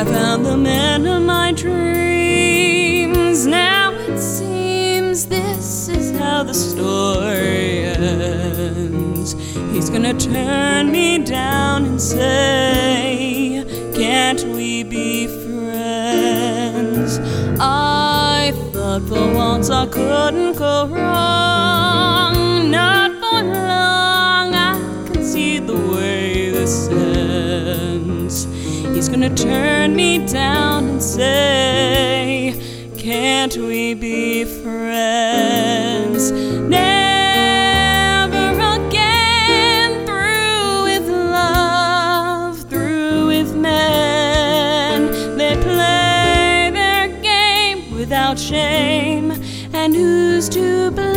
I found the man of my dreams. Now it seems this is how the story ends. He's gonna turn me down and say, can't we be friends? I thought for once I couldn't go wrong. Not for long, I can see the way this ends. He's gonna turn me down and say, can't we be friends? Never again, through with love, through with men. They play their game without shame, and who's to blame?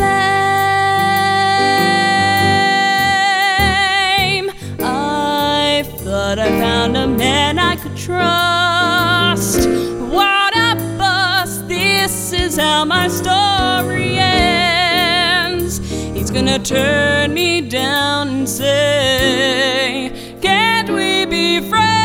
I thought I found a man I could trust. What a bust, this is how my story ends. He's gonna turn me down and say, can't we be friends?